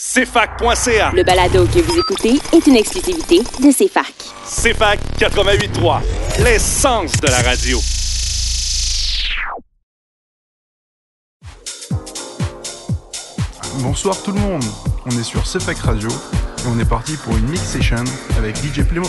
CFAC.ca. Le balado que vous écoutez est une exclusivité de CFAC. CFAC 88.3, l'essence de la radio. Bonsoir tout le monde, on est sur CFAC Radio et on est parti pour une mix session avec DJ Plémo.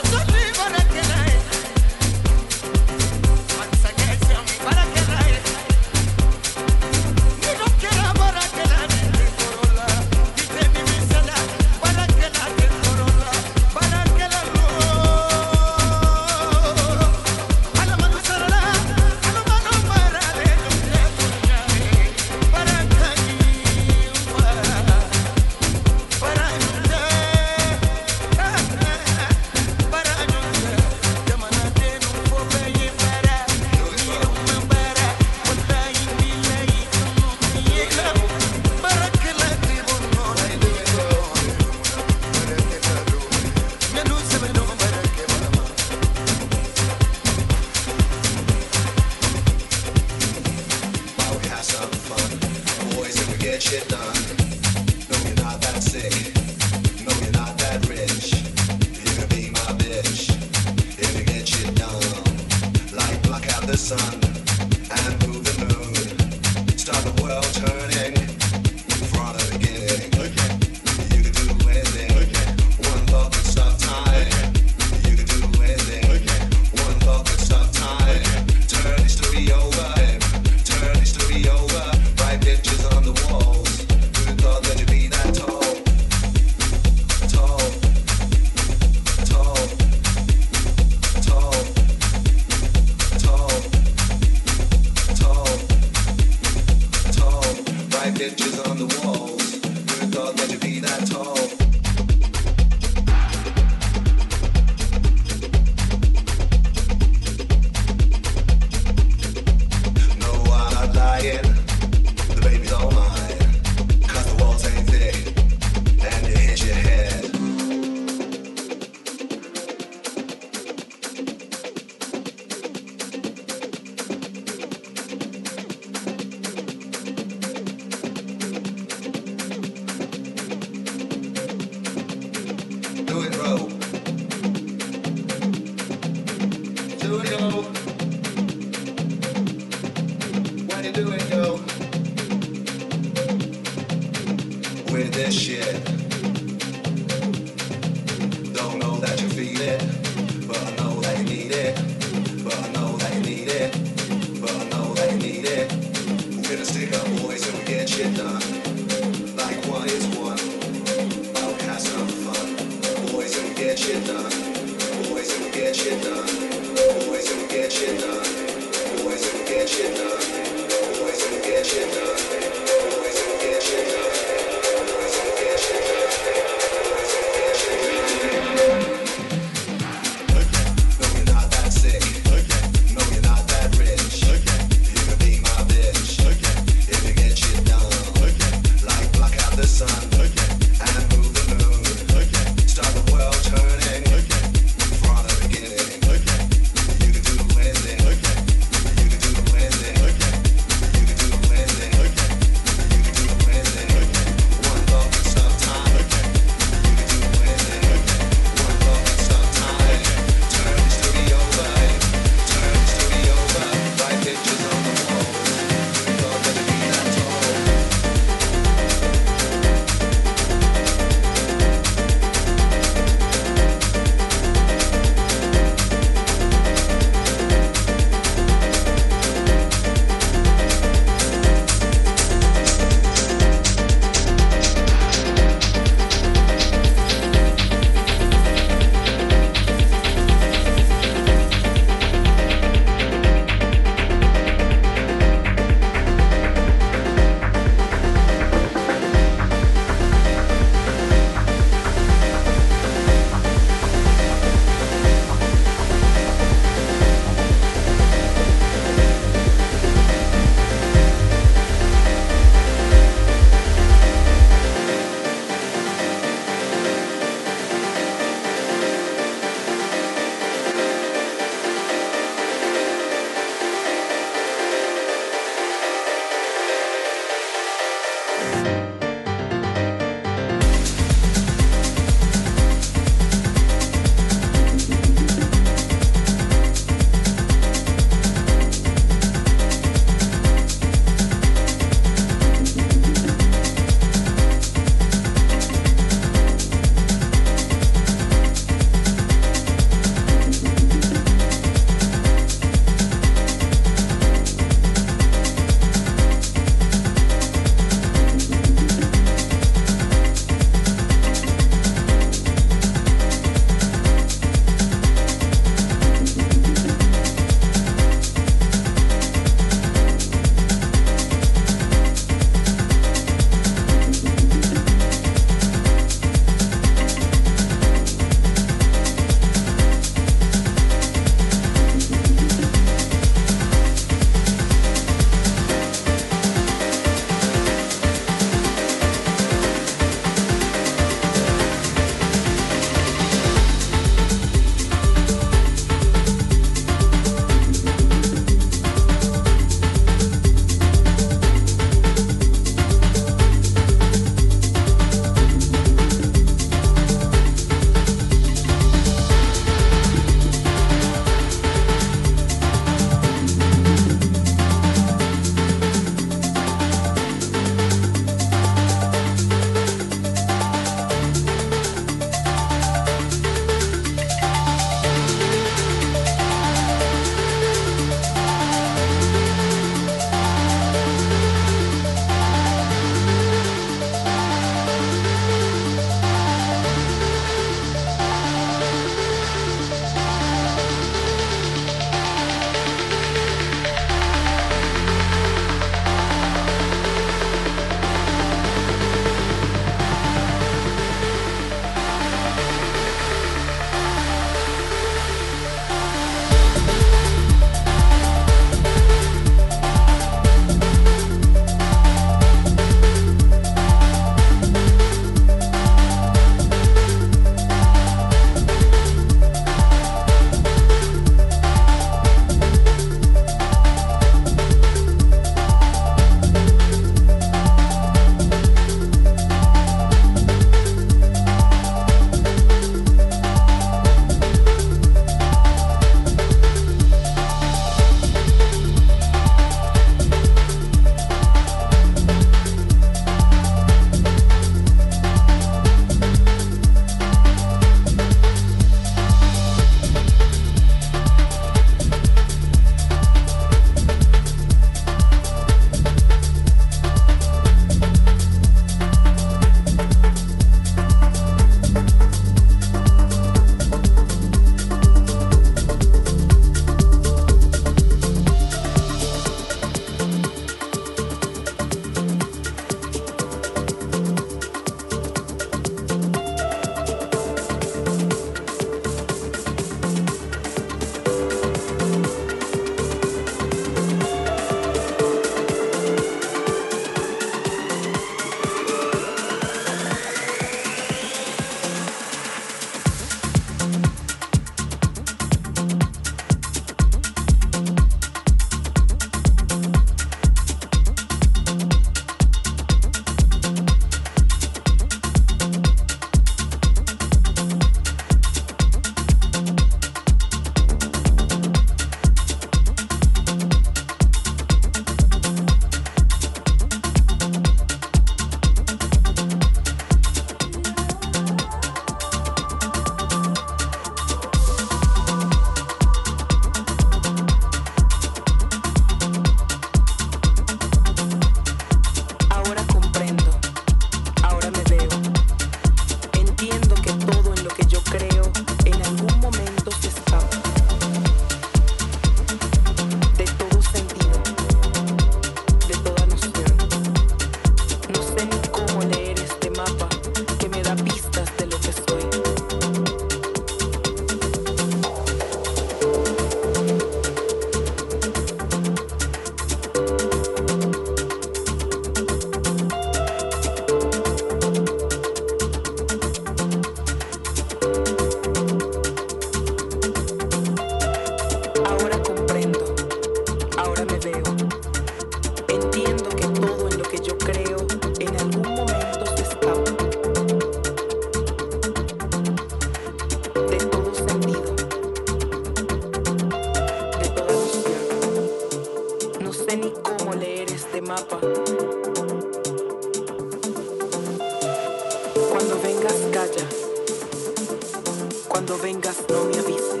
Cuando vengas no me avises.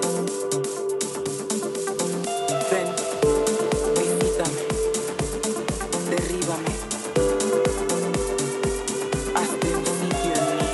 Ven, visítame, derríbame, hazte un sitio en mí.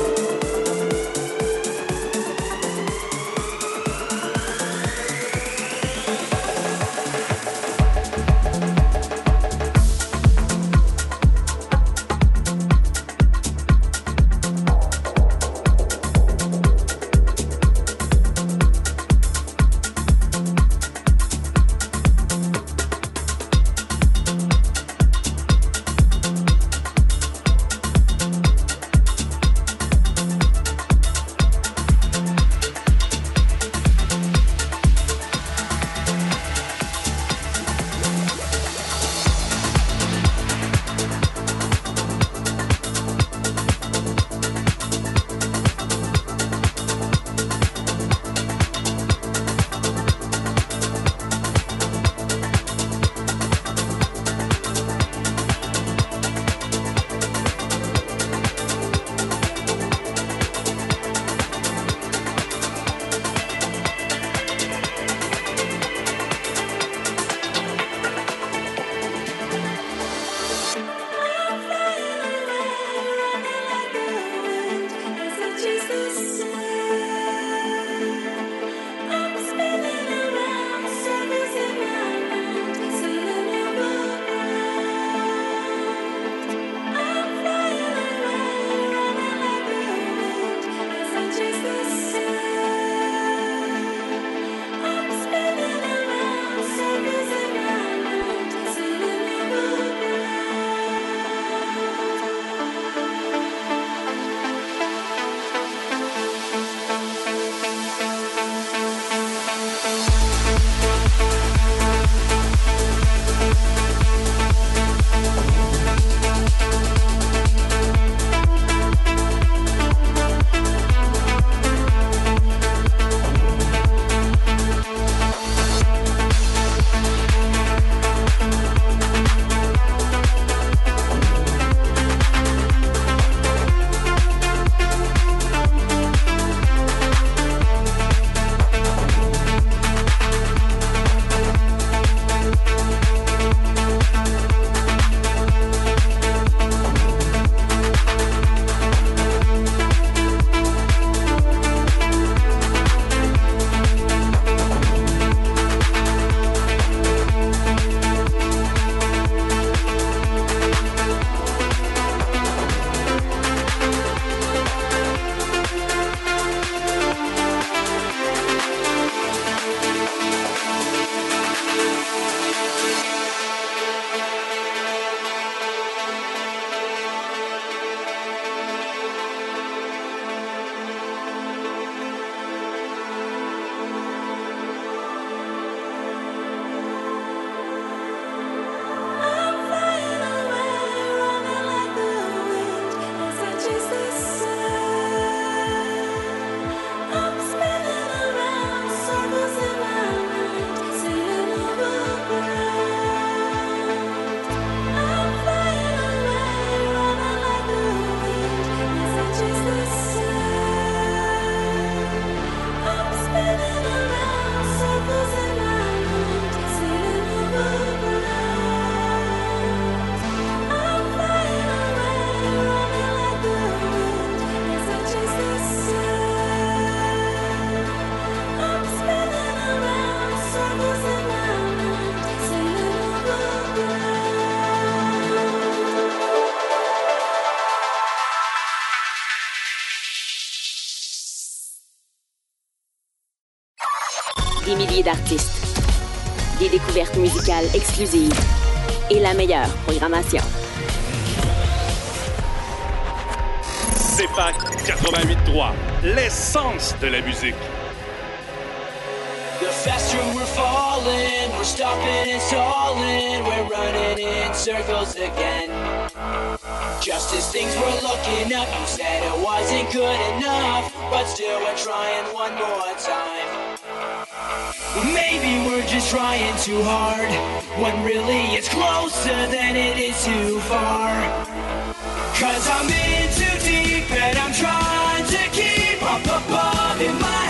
Des milliers d'artistes, des découvertes musicales exclusives et la meilleure programmation. CFAC 88.3, l'essence de la musique. The faster we're falling, we're stopping and stalling, we're running in circles again. Just as things were looking up, you said it wasn't good enough, but still we're trying one more time. Maybe we're just trying too hard, when really it's closer than it is too far. 'Cause I'm in too deep and I'm trying to keep up above in my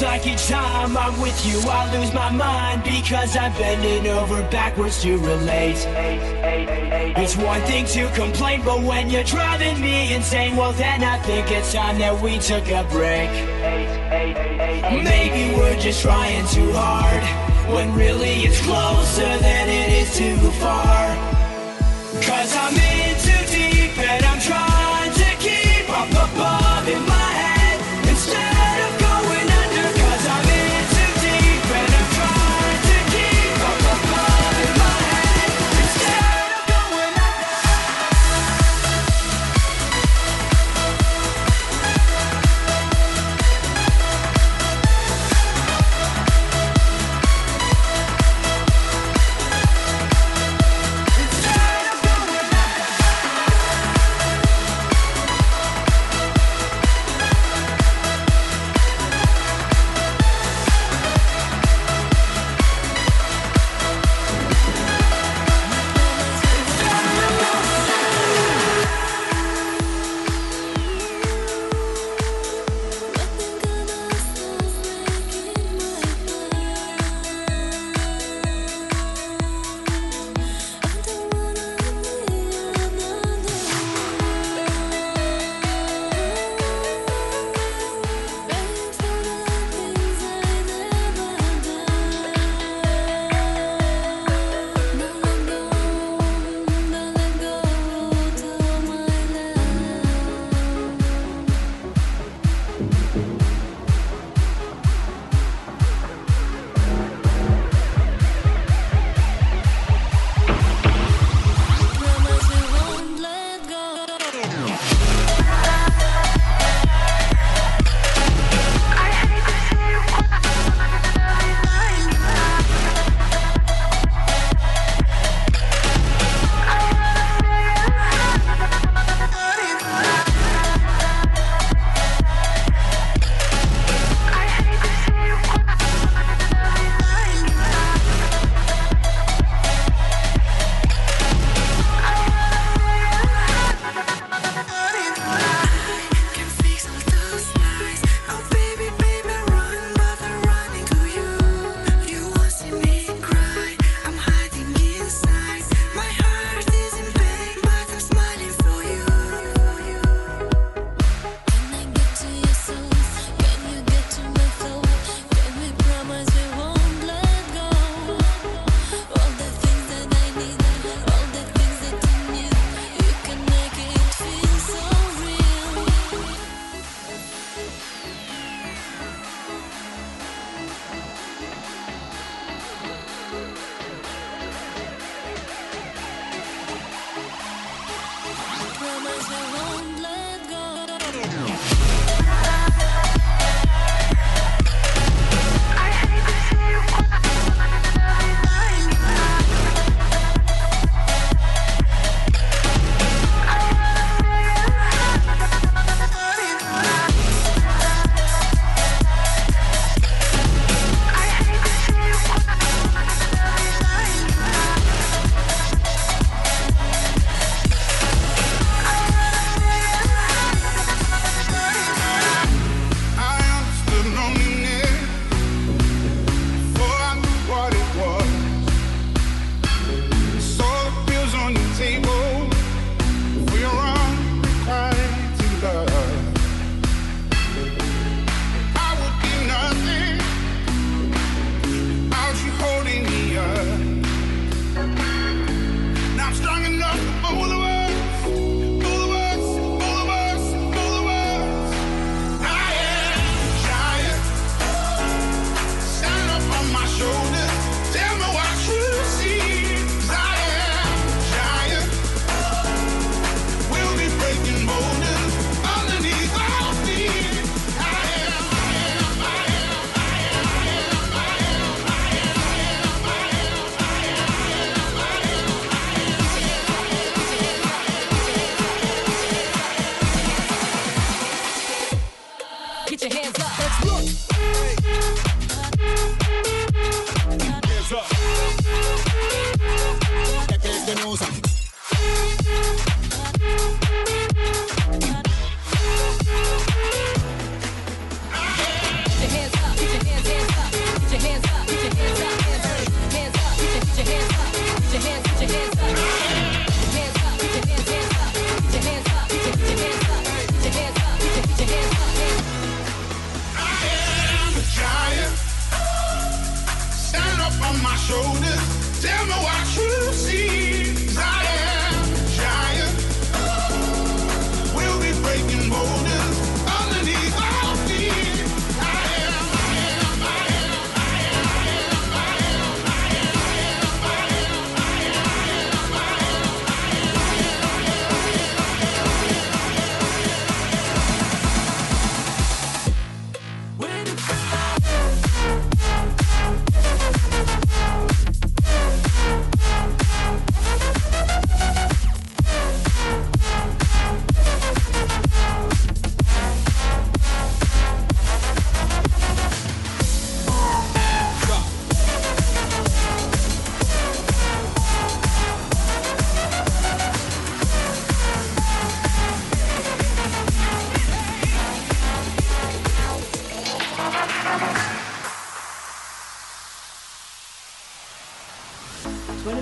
like each time I'm with you I lose my mind because I'm bending over backwards to relate. It's one thing to complain, but when you're driving me insane, well then I think it's time that we took a break. Maybe we're just trying too hard, when really it's closer than it is too far. Cause I'm in too deep and I'm trying to keep up above in my head instead of going under. Cause I'm in too deep and I'm trying to keep up above in my head instead of going under.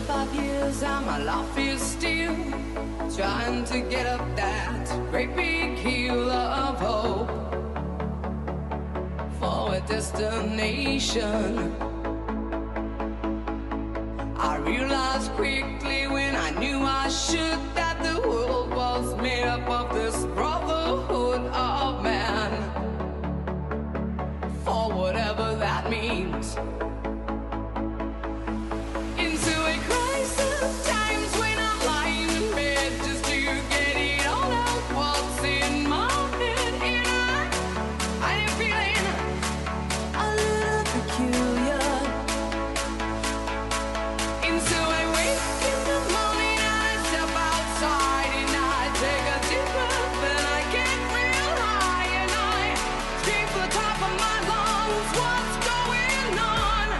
25 years and my life is still trying to get up that great big hill of hope for a destination. I realized quickly when I knew I should that the world was made up of this brotherhood of man, for whatever that means. Into a crisis times when I'm lying in bed just to get it all out what's in my head, and I'm feeling a little peculiar. So I wake in the morning and I step outside and I take a deep breath and I get real high and I scream the top of my lungs, what's going on?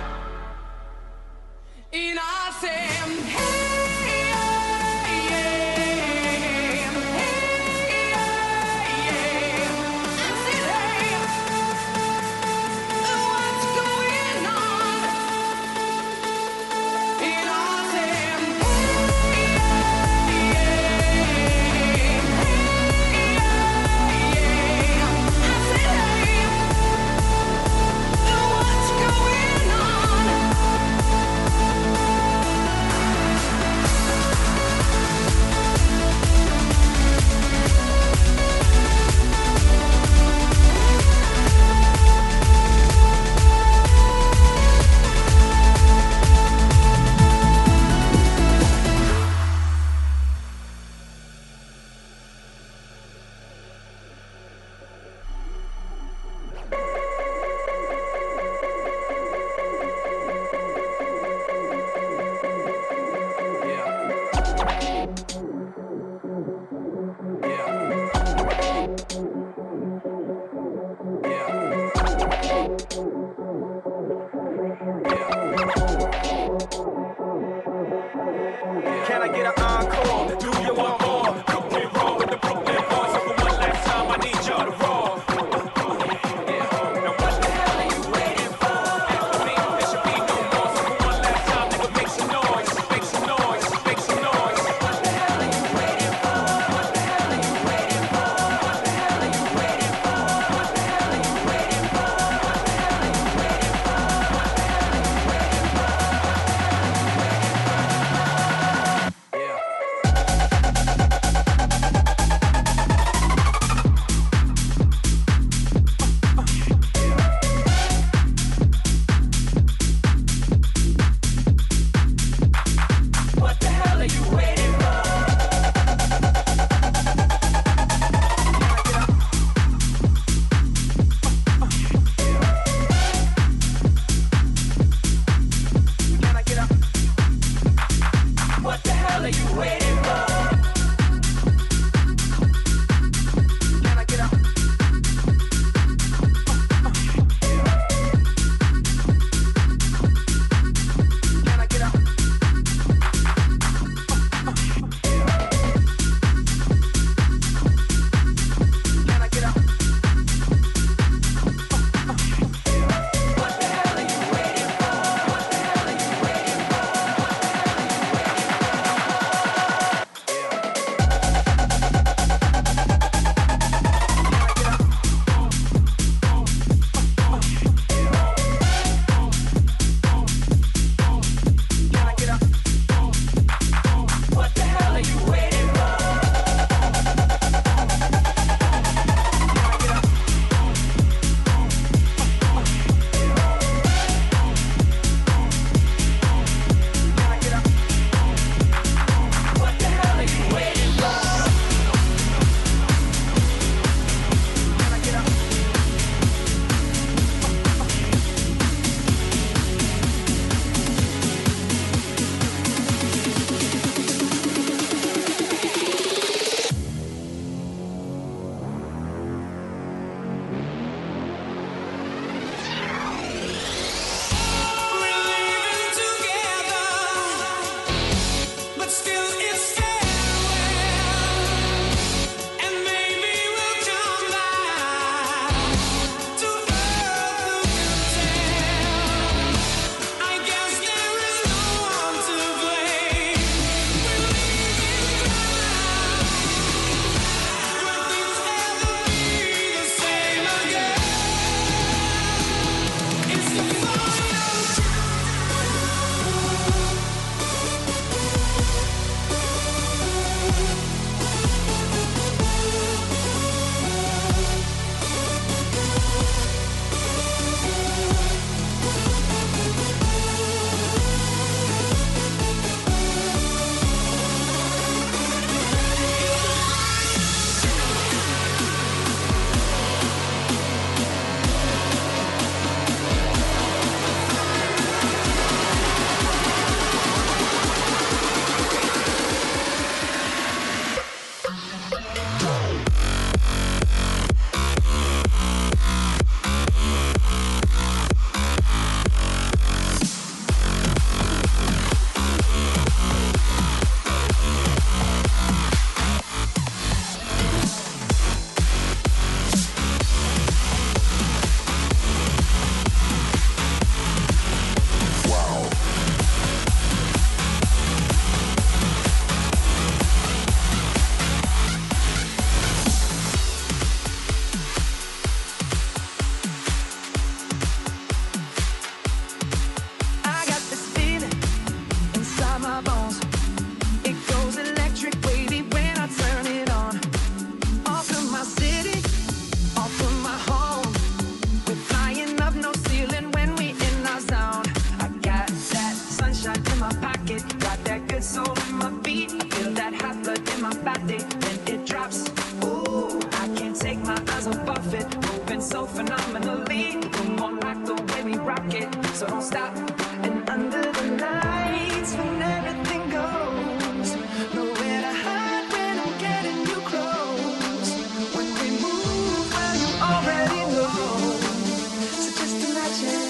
phenomenally. Come on, like the way we rock it, so don't stop. And under the lights, when everything goes, nowhere to hide when I'm getting you close. When we move, well, you already know. So just imagine.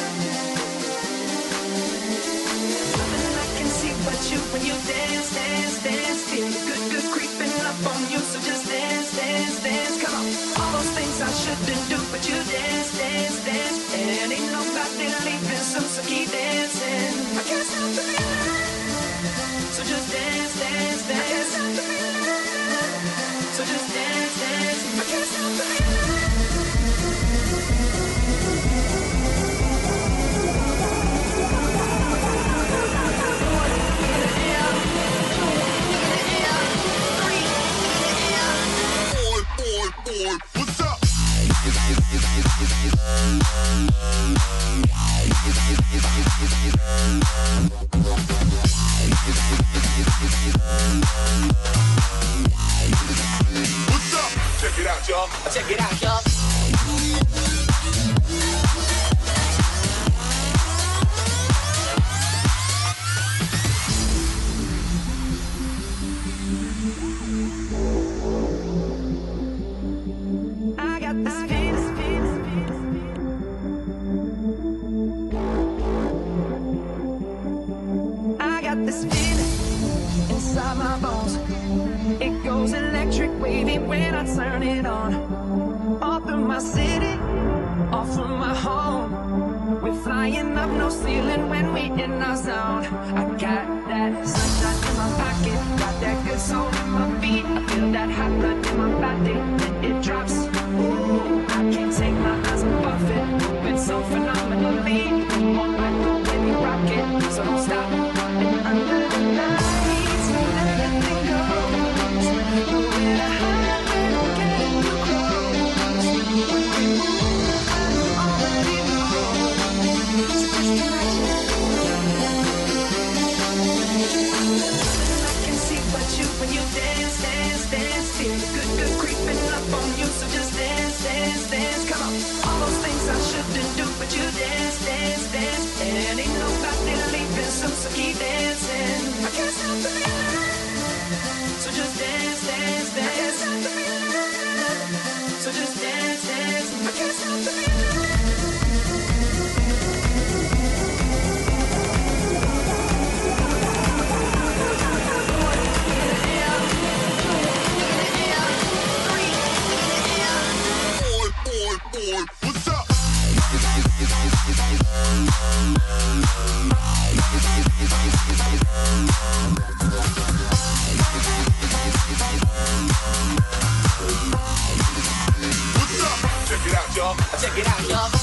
Nothing I can see but you when you dance, dance, dance. Feel the good, good creeping up on you. So just dance, dance, dance. Come on. All those things I shouldn't do, but you dance, dance, dance. And ain't nobody leaving soon, so keep dancing. I can't stop the feeling. So just dance, dance, dance. I can't stop the feeling. So just dance, dance. I can't stop the feeling. What's up? What's up? Check it out, y'all. Check it out, y'all. This feeling inside my bones, it goes electric wavy when I turn it on. Off in my city, off from my home, we're flying up no ceiling when we in our zone. I got that sunshine in my pocket, got that good soul in my feet. I feel that hot blood in my body when it drops. Ooh, I can't take my eyes off it, moving so phenomenally. Come on, like the way we rock it, so don't stop. And under the lights, when everything goes, nowhere to hide when I'm getting you close. When we move, you already know. So just imagine. Nothing I can see but you when you dance, dance, dance. Feel the good, good creeping up on you. So just dance, dance, dance. Come on. All those things I shouldn't do, but you dance, dance, dance. And ain't nobody leaving soon, so keep dancing. I can't stop the feeling. So just dance, dance, dance. I can't stop the feeling. So just dance, dance. I can't stop the feeling. What's up? What's up? Check it out, y'all. Check it out, y'all.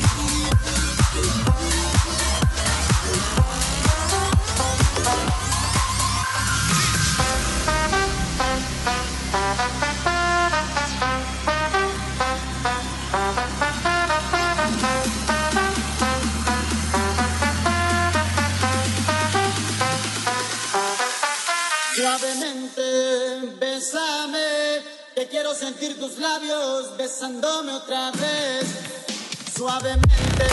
Suavemente, bésame, que quiero sentir tus labios besándome otra vez. Suavemente.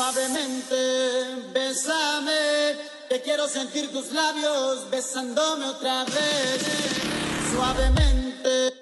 Suavemente, bésame, que quiero sentir tus labios besándome otra vez. Suavemente.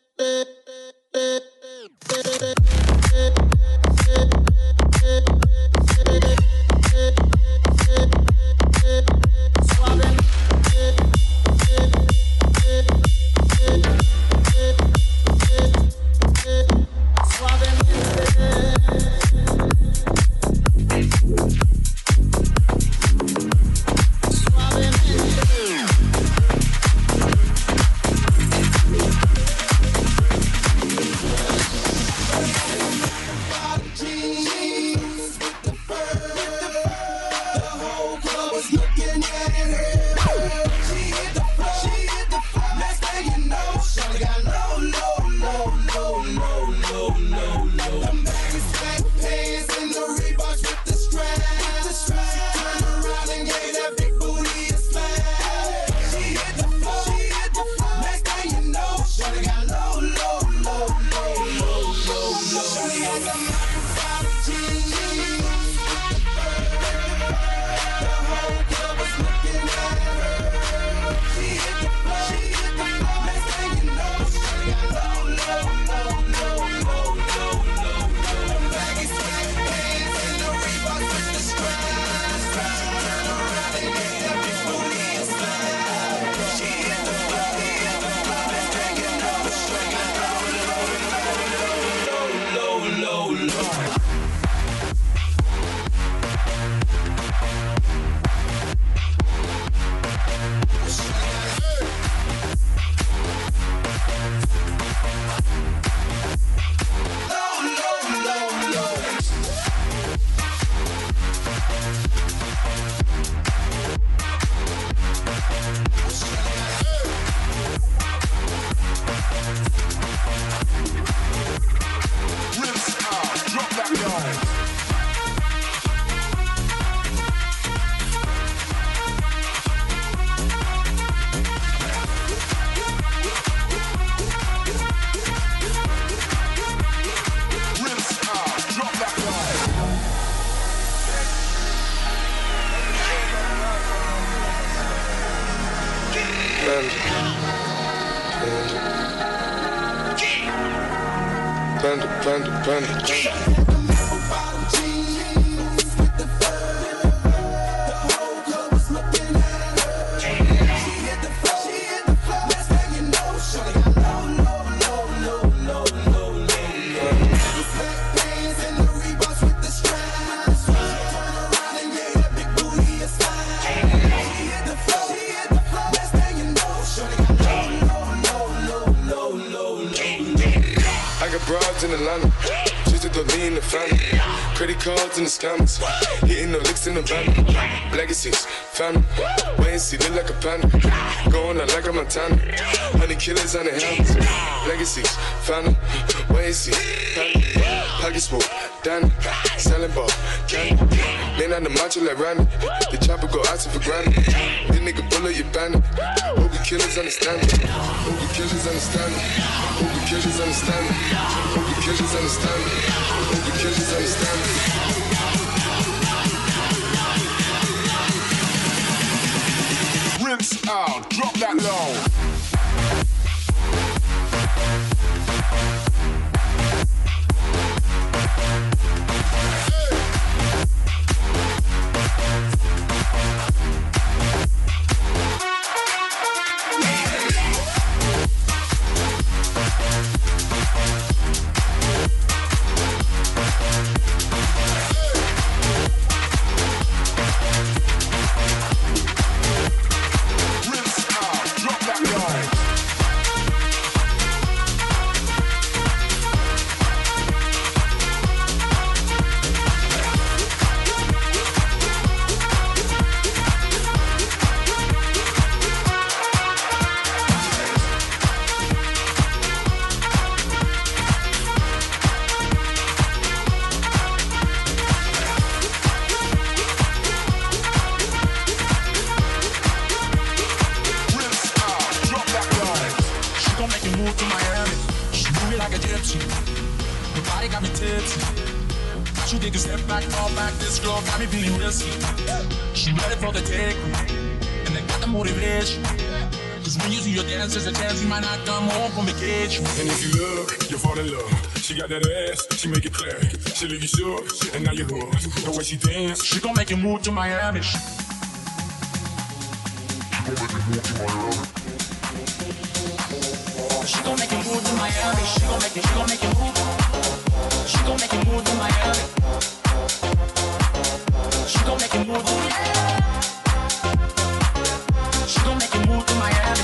In the scammers, hitting the licks in the van. Legacies, family, wait and see, look like a panda. Going out like a Montana, honey killers on the helmets. Legacies, family, wait and see, family. Pockets full, Danny, selling ball, candy. Man on the macho like Randy, the chopper go out for granted. This nigga bullet, you bandit. Hope the killers understand it. Hope the killers understand it. Hope the killers understand it. Hope the killers understand it. Hope the killers understand it. Rinse out, drop that low. Watch you take a step back, fall back. This girl got me feeling risky. She ready for the take, and they got the motivation. Cause when you see your dance, there's a chance you might not come home from vacation. And if you look, you fall in love. She got that ass, she make it clap. She leave you shook, and now you're hooked. The way she dance, she gon' make you move to Miami. She gon' make you move to Miami. She gon' make you move. She gon' make you move to Miami. She gon' make you move, oh yeah. She gon' make you move to Miami.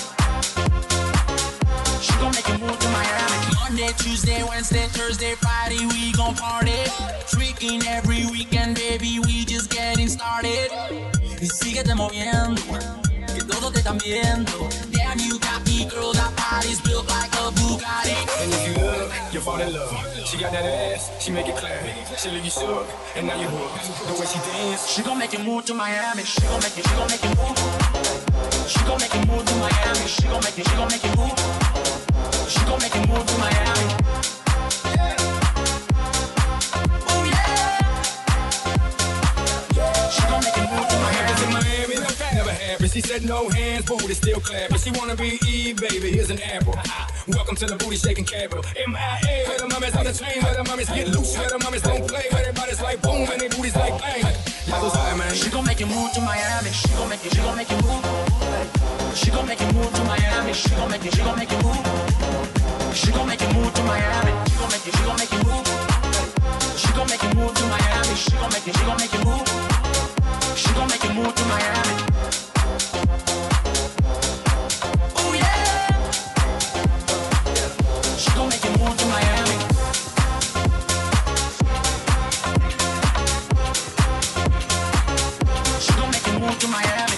She gon' make you move to Miami. Monday, Tuesday, Wednesday, Thursday, Friday, we gon' party. Freaking every weekend, baby, we just getting started. Y síguete moviendo, que todo te están viendo. Damn, you got me, girl, that body's built like a Bugatti. and if you look, you fall in love. She got that ass, she make it clap. She leave you shook, and now you're hooked. The way she dance, she gon' make you move to Miami. She gon' make you move. She gon' make you move to Miami. She gon' make you move. She gon' make you move to Miami. Oh yeah. She gon' make you move to Miami. in Miami, never happy. She said no hands, booty still clapping. She wanna be Eve, baby, here's an apple. Welcome to the booty shaking capital. MIA, where the mummies on the chain, where the mummies get loose, where the mummies don't play, where their bodies like boom and their booties like bang. She gon' make you move to Miami. She gon' make you move. She gon' make you move to Miami. She gon' make you move. She gon' make you move to Miami. She gon' make you move. She gon' make you move to Miami. She gon' make you move. She gon' make you move to Miami. Oh yeah. She gon' make you move to Miami. She gon' make you move to Miami.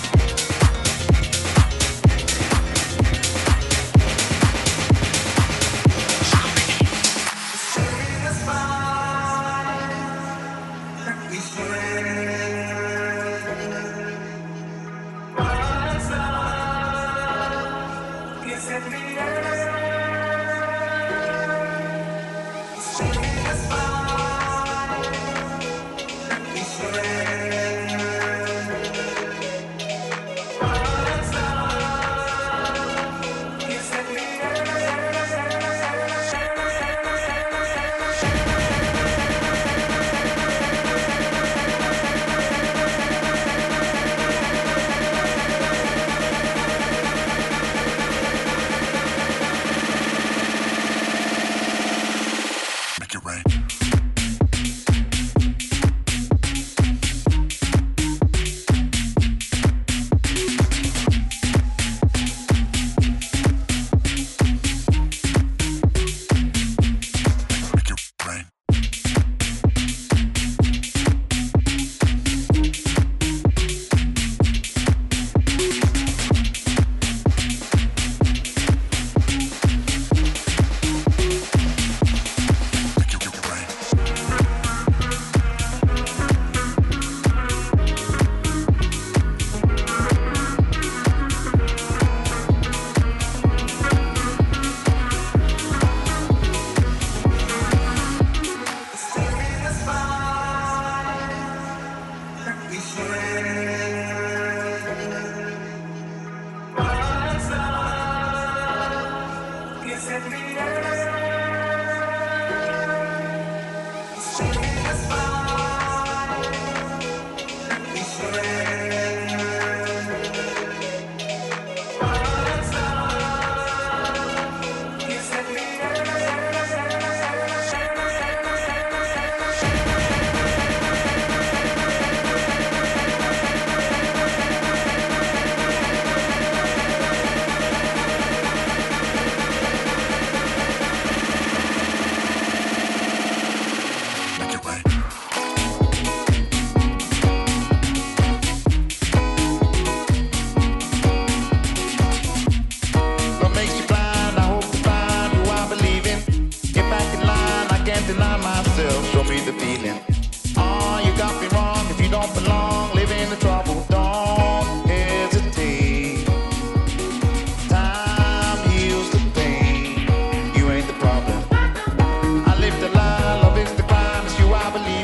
I believe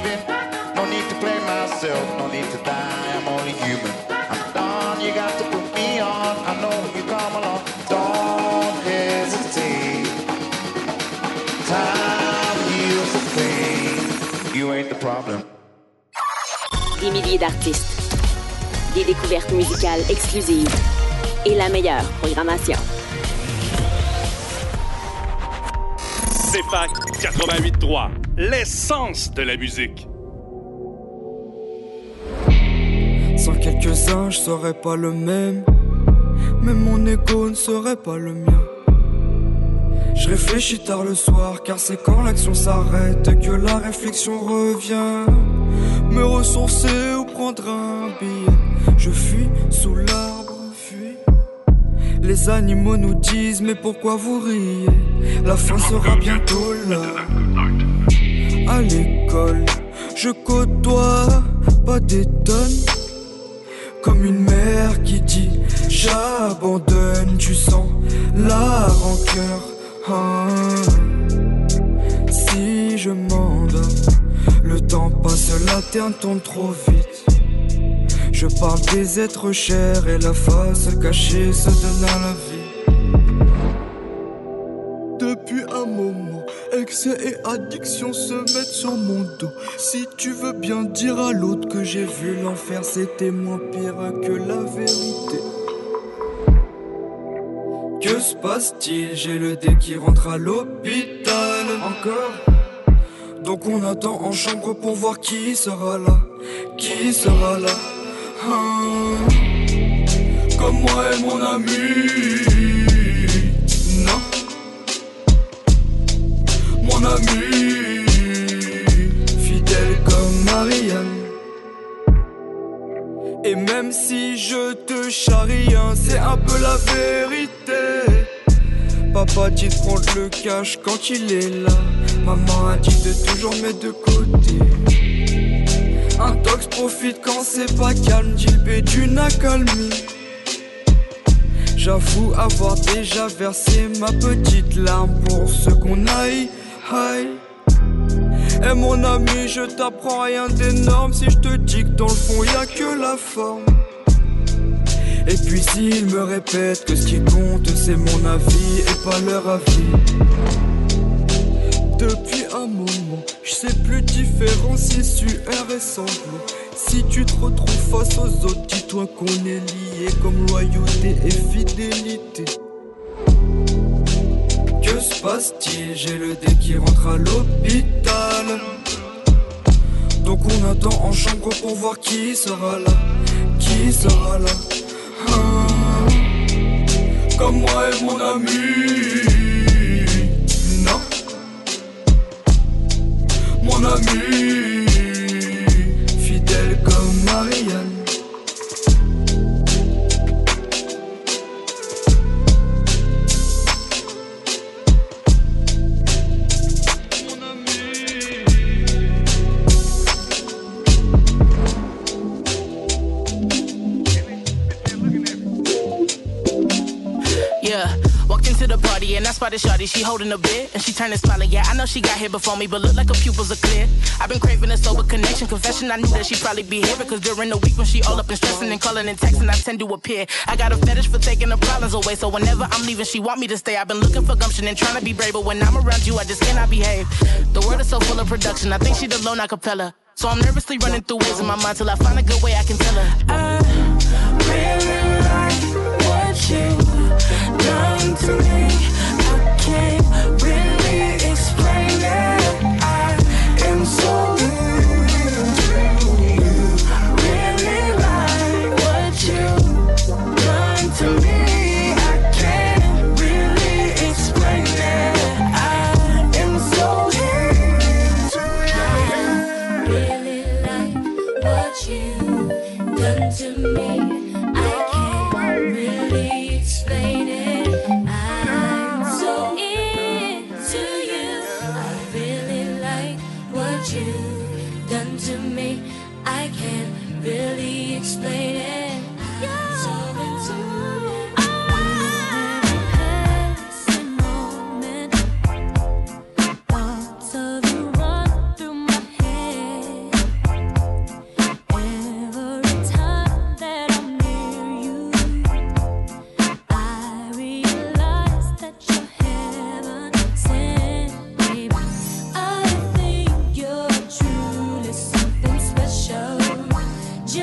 milliers d'artistes. Des découvertes musicales exclusives et la meilleure programmation. CFAC 88.3, l'essence de la musique. Sans quelques-uns, je serais pas le même. Même mon ego ne serait pas le mien. Je réfléchis tard le soir, car c'est quand l'action s'arrête que la réflexion revient. Me ressourcer ou prendre un billet. Je fuis sous l'arbre, fuis. Les animaux nous disent, mais pourquoi vous riez? La fin sera bientôt là. À l'école, je côtoie pas des tonnes. Comme une mère qui dit, j'abandonne. Tu sens la rancœur. Si je m'endors, le temps passe, la terre tourne trop vite. Je parle des êtres chers et la face cachée se donne à la vie. Depuis un moment, excès et addiction se mettent sur mon dos. Si tu veux bien dire à l'autre que j'ai vu l'enfer, c'était moins pire que la vérité. Que se passe-t-il? J'ai le dé qui rentre à l'hôpital. Encore? Donc on attend en chambre pour voir qui sera là. Qui sera là? Comme moi et mon ami. Non. Mon ami. Fidèle comme Marianne. Et même si je te charrie, hein, c'est un peu la vérité. Papa dit de prendre le cash quand il est là. Maman a dit de toujours mettre de côté. Un tox profite quand c'est pas calme, dit le B d'une accalmie. J'avoue avoir déjà versé ma petite larme pour ce qu'on aille. Et mon ami, je t'apprends rien d'énorme si je te dis que dans le fond y'a que la forme. Et puis s'ils me répètent que ce qui compte c'est mon avis et pas leur avis. Depuis un moment, je sais plus différencier sueur et sanglots. Si tu te retrouves face aux autres, dis-toi qu'on est liés comme loyauté et fidélité. Que se passe-t-il? J'ai le dé qui rentre à l'hôpital. Donc on attend en chambre pour voir qui sera là. Qui sera là? Comme moi et mon ami. Non. Mon ami. Fidèle comme Marianne. And I spotted shawty, she holding a bit and she turning smiling. Yeah, I know she got here before me, but look like her pupils are clear. I've been craving a sober connection, confession. I knew that she'd probably be here because during the week when she all up and stressing and calling and texting, I tend to appear. I got a fetish for taking the problems away, so whenever I'm leaving, she want me to stay. I've been looking for gumption and trying to be brave, but when I'm around you, I just cannot behave. The world is so full of production, I think she'd alone a cappella. So I'm nervously running through words in my mind till I find a good way I can tell her. I really like what you've done to me. I can't really explain it. I am so into you. Really like what you've done to me. I can't really explain it. I am so into you. Really like what you've done to me. I can't really explain it. You've done to me, I can't really explain it. So into passing moment, thoughts of you run through my head. Every time that I'm near you, I realize that you're heaven sent, baby. I think you're truly something special.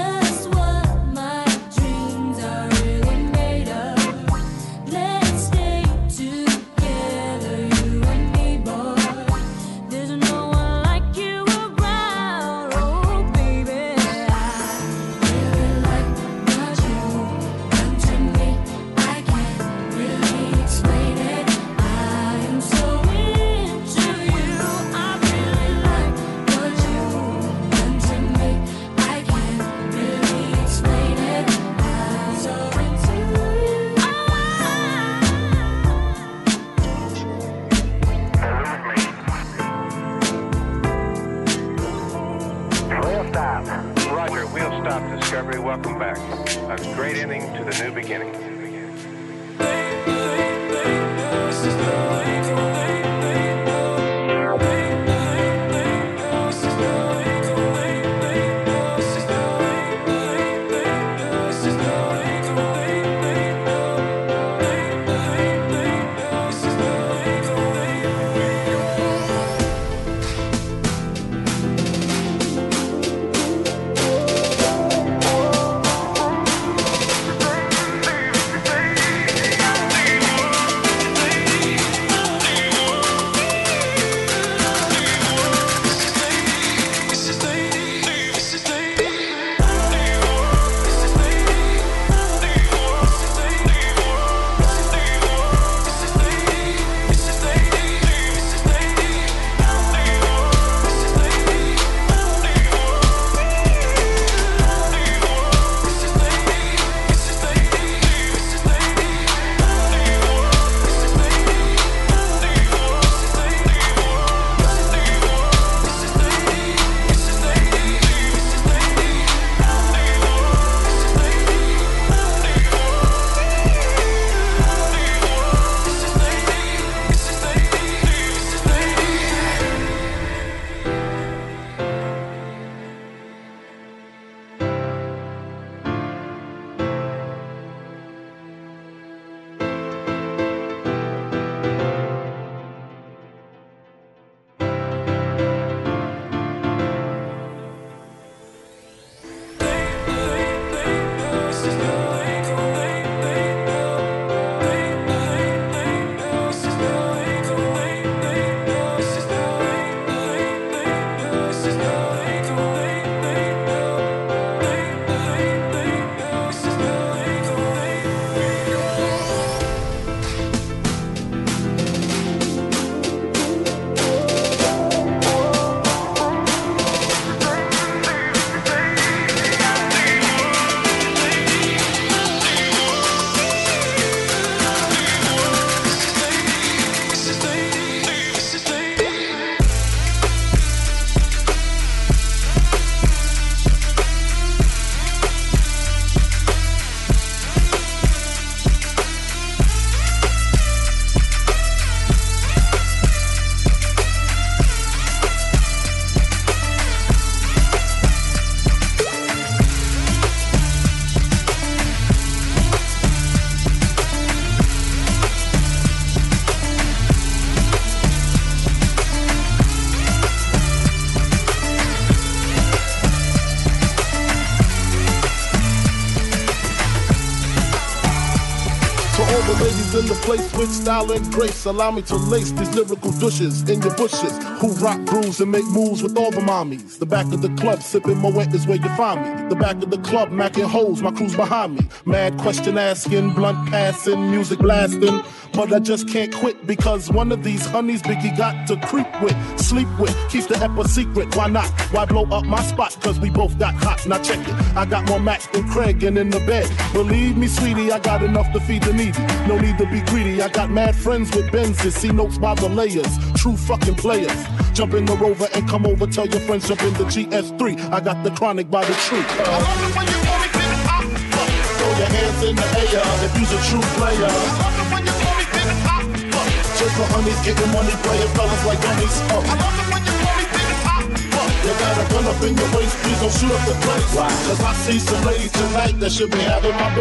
In the place with style and grace, allow me to lace these lyrical douches in your bushes who rock grooves and make moves with all the mommies. The back of the club sipping Moet is where you find me. The back of the club macking hoes, my crew's behind me. Mad question asking, blunt passing, music blasting. But I just can't quit because one of these honeys Biggie got to creep with, sleep with, keeps the ep a secret. Why not? Why blow up my spot? Cause we both got hot. Now check it. I got more Max than Craig and in the bed. Believe me, sweetie, I got enough to feed the needy. No need to be greedy. I got mad friends with Benzes, see notes by the layers. True fucking players. Jump in the Rover and come over. Tell your friends jump in the GS3. I got the Chronic by the tree. I love it when you call me Big Pop. Throw your hands in the air if you's a true player. I love it when you call me Big Pop. Chase the honeys, getting money, playing fellas like dummies. I love it when you call me Big Pop. You got a gun up in your waist, please don't shoot up the place. Why? Cause I see some ladies tonight that should be having my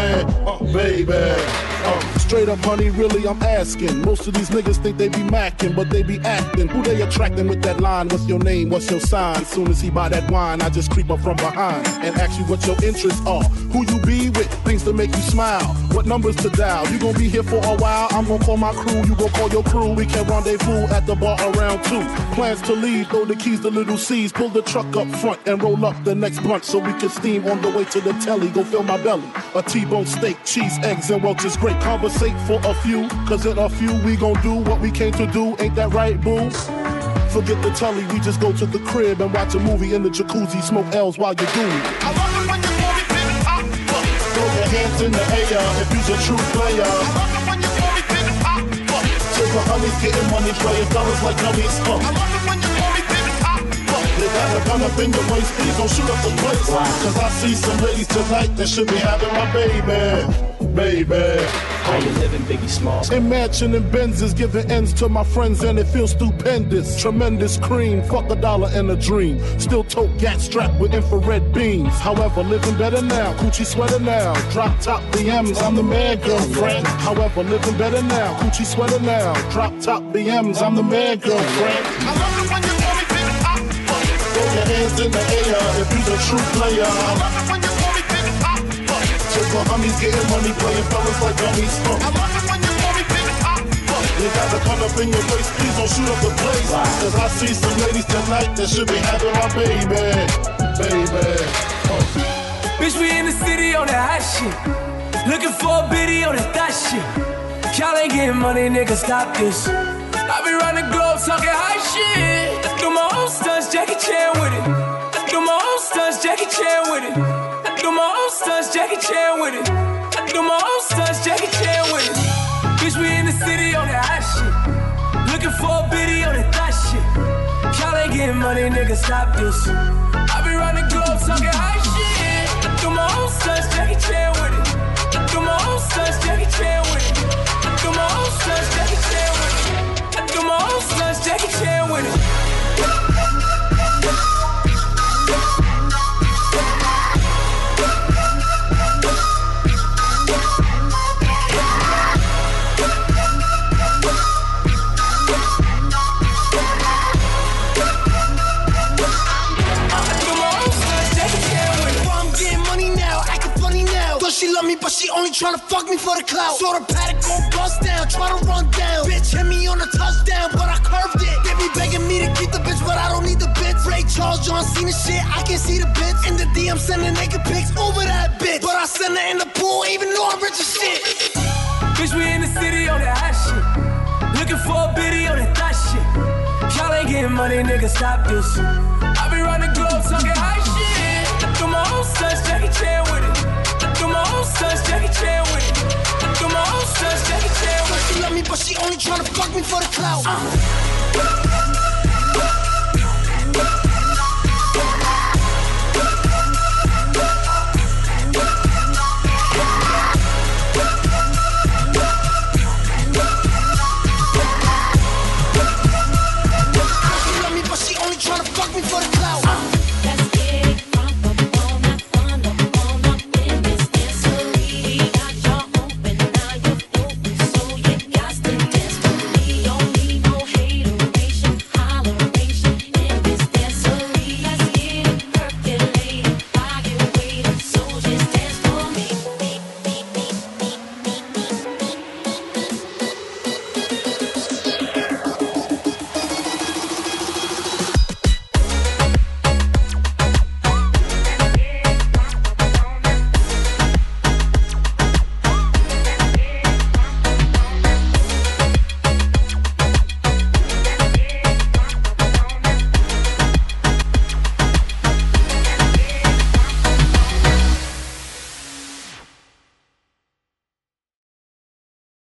baby. Baby. Straight up, honey, really, I'm asking. Most of these niggas think they be macking, but they be acting. Who they attracting with that line? What's your name? What's your sign? Soon as he buy that wine, I just creep up from behind and ask you what your interests are. Who you be with? Things to make you smile. What numbers to dial? You gon' be here for a while? I'm gon' call my crew. You gon' call your crew. We can rendezvous at the bar around 2. Plans to leave, throw the keys to Little C's. Pull the truck up front and roll up the next blunt so we can steam on the way to the telly. Go fill my belly. A T-bone steak, cheese, eggs, and Welch's grape. Conversate for a few, cause in a few we gon' do what we came to do. Ain't that right, boo? Forget the telly, we just go to the crib and watch a movie in the jacuzzi. Smoke L's while you do it. I love it when you call me Big Pop. Throw your hands in the air if you's a true player. I love it when you call me Big Pop. Chase the honeys, getting money, playing fellas like dummies. I love it when you call me Big Pop. They got a gun up in your waist, please don't shoot up the place. Cause I see some ladies tonight that should be having my baby. How you living, Biggie Smalls? Imagining Benzes giving ends to my friends and it feels stupendous. Tremendous cream, fuck $1 and a dream. Still tote gat strapped with infrared beams. However, living better now, coochie sweater now. Drop top BMs, I'm the man, girlfriend. However, living better now, coochie sweater now. Drop top BMs, I'm the man, girlfriend. I love it when you call me Big Pop. Throw your hands in the air if you're a true player. I love it when you call me Big Pop. Just my homies getting money, playing fellas like dummies. I love it when you call me Big Pop. You gotta come up in your face, please don't shoot up the place. Cause I see some ladies tonight that should be having my baby. Bitch, we in the city on that hot shit. Looking for a biddy on that thot shit. Y'all ain't getting money, nigga, stop this. I be round the globe talking high shit. I do my own stunts, Jackie Chan with it. I do my own stunts, Jackie Chan with it. I do my own stunts, Jackie Chan with it. I do my own stunts, Jackie Chan with it. Bitch, we in the city on that hot shit. Looking for a biddy on that thot shit. Y'all ain't getting money, nigga, stop this. I be round the globe talking high shit. I do my own stunts, Jackie Chan with it. I do my own stunts, Jackie Chan with it. I do my own stunts, Jackie Chan with it. I do my own stunts, Jackie Chan with it. She love me, but she only tryna fuck me for the clout. Saw the paddock go bust down, tryna run down. Bitch hit me on a touchdown, but I curved it. They be begging me to keep the bitch, but I don't need the bitch. Ray Charles, John Cena shit, I can't see the bitch. In the DM, sending naked pics over that bitch. But I send her in the pool, even though I'm rich as shit. Bitch, we in the city on that hot shit. Looking for a biddy on that thot shit. Y'all ain't getting money, nigga, stop this. I be round the globe talking high shit. I do my own stunts, Jackie Chan with it. I do my own stunts, Jackie Chan with it. I do my own stunts, Jackie Chan with it. She love me, but she only tryna fuck me for the clout.